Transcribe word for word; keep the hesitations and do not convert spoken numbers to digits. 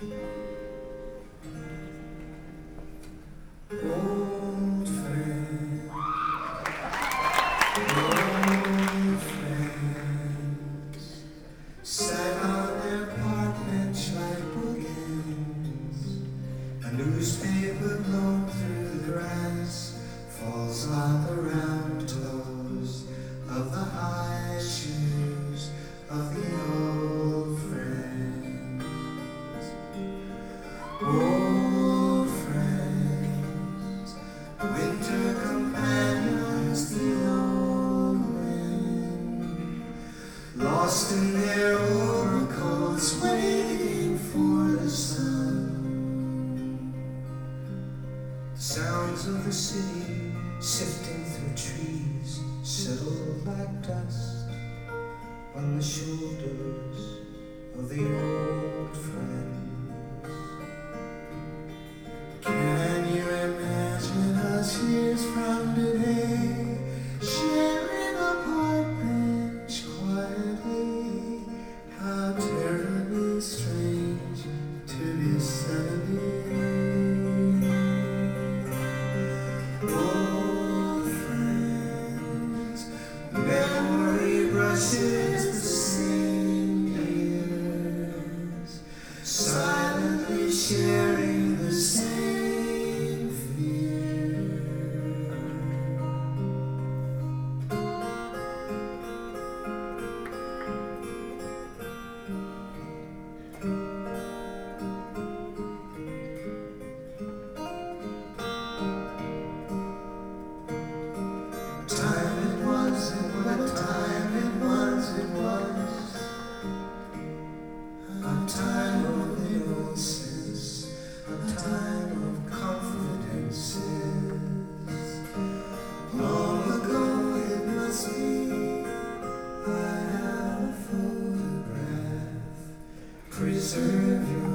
Old friend, old friends, sat on their park bench like bookends. A newspaper blown through the grass falls on the round toes of the high shoes of the old friends. Old friends, winter companions, the old wind, lost in their overcoats, waiting for the sun. The sounds of the city sifting through trees settled like dust on the shoulders of the old friends. Can you imagine us years from today, sharing a park bench quietly? How terribly strange to be seventy. Old friends, memory rushes the same years, silently sharing the same fear. Time it was, and what a time it was, it was a time of innocence, a time of confidences. Long ago it must be, I have a photograph. Preserve your